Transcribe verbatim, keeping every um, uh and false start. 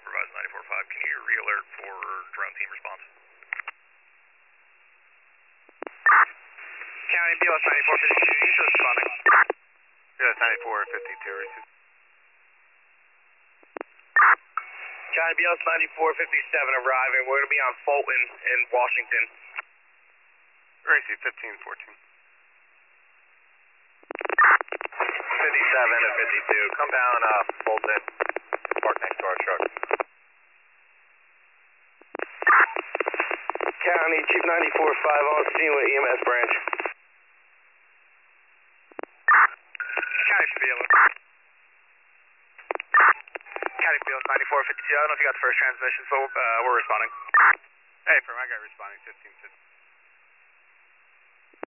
supervisor ninety-four point five. Can you re-alert for drone team response? County B L S ninety-four fifty-two, you still responding? B L S ninety-four fifty-two, receive. County B L S ninety-four fifty-seven arriving. We're going to be on Fulton in Washington. Receive fifteen fourteen. fifty-seven and fifty-two, come down uh, Fulton, park next to our truck. County, Chief ninety-four point five on scene with E M S branch. County B L S. County B L S ninety-four fifty-two, I don't know if you got the first transmission, so uh, we're responding. Hey, from I got responding fifteen fifty.